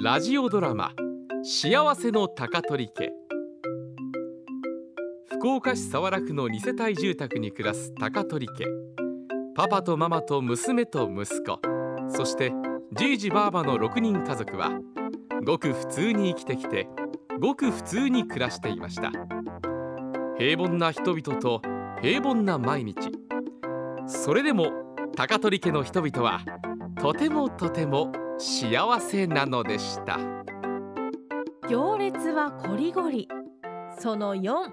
ラジオドラマ幸せの高取家。福岡市早良区の2世帯住宅に暮らす高取家。パパとママと娘と息子、そしてじいじばあばの6人家族はごく普通に生きてきて、ごく普通に暮らしていました。平凡な人々と平凡な毎日。それでも高取家の人々はとてもとても幸せなのでした。 行列はこりごり。その4。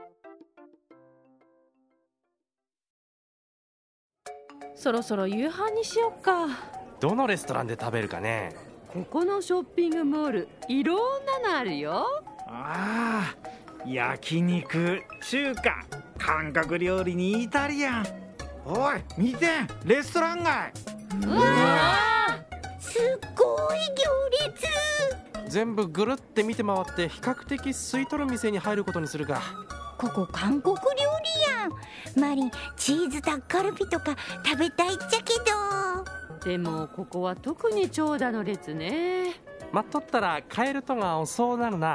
そろそろ夕飯にしよっか。 どのレストランで食べるかね。 ここのショッピングモール、いろんなのあるよ。 ああ、焼肉、中華、韓国料理にイタリアン。おい見て、レストラン街。 うわすっごい行列。 全部ぐるって見て回って比較的空いとる店に入ることにするか。 ここ韓国料理やん。マリン、チーズタッカルビとか食べたいっちゃけど。 でもここは特に長蛇の列ね。 待っとったら帰るとが遅うなるな。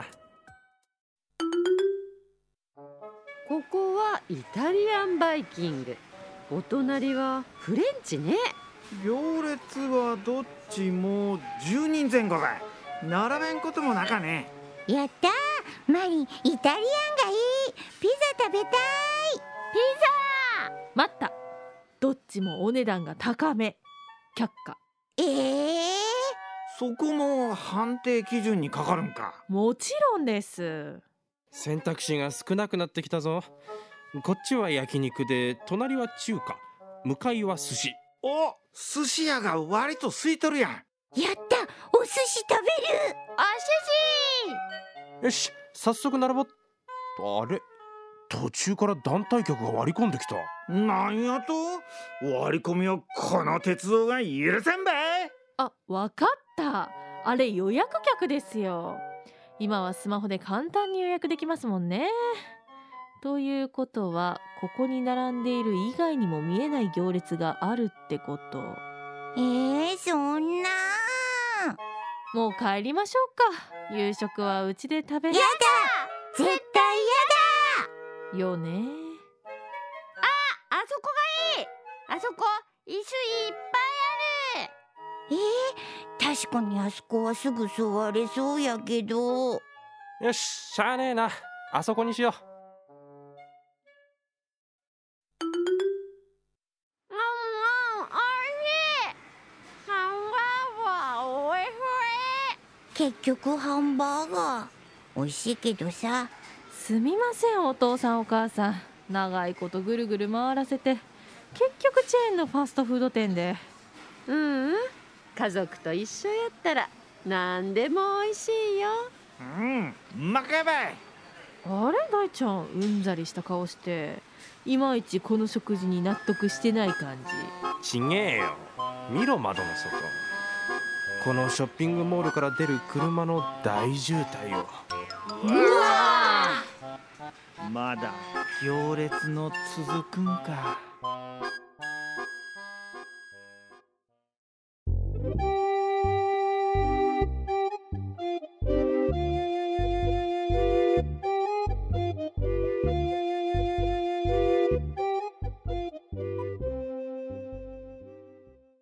ここはイタリアンバイキング、お隣はフレンチね。 行列はどっちも10人前後か。並べんこともなかね。 やったー、マリン、イタリアンがいい。ピザ食べたい。ピ待った。どっちもお値段が高め。却下。 そこも判定基準にかかるんか。 もちろんです。 選択肢が少なくなってきたぞ。こっちは焼肉で、隣は中華、向かいは寿司。 お、寿司屋が割と空いとるやん。 やった、お寿司食べる。 よし、早速並ぼう。あれ、途中から団体客が割り込んできた。 なんやと、割り込みをこの鉄道が許せんべ。 あ、わかった。あれ予約客ですよ。今はスマホで簡単に予約できますもんね。ということは、ここに並んでいる以外にも見えない行列があるってこと。 そんな。 もう帰りましょうか。夕食はうちで食べる。 やだ、絶対やだよね。 あそこがいい。あそこ椅子いっぱいある。 確かにあそこはすぐ座れそうやけど。 よし、しゃあねえな、あそこにしよう。 結局ハンバーガー美味しいけどさ。 すみません、お父さんお母さん。長いことぐるぐる回らせて、結局チェーンのファストフード店で。 家族と一緒やったら何でも美味しいよ。 うまかばい。 あれ、大ちゃんうんざりした顔して、いまいちこの食事に納得してない感じ。 ちげえよ、見ろ窓の外。このショッピングモールから出る車の大渋滞を。 うわまだ行列の続くんか。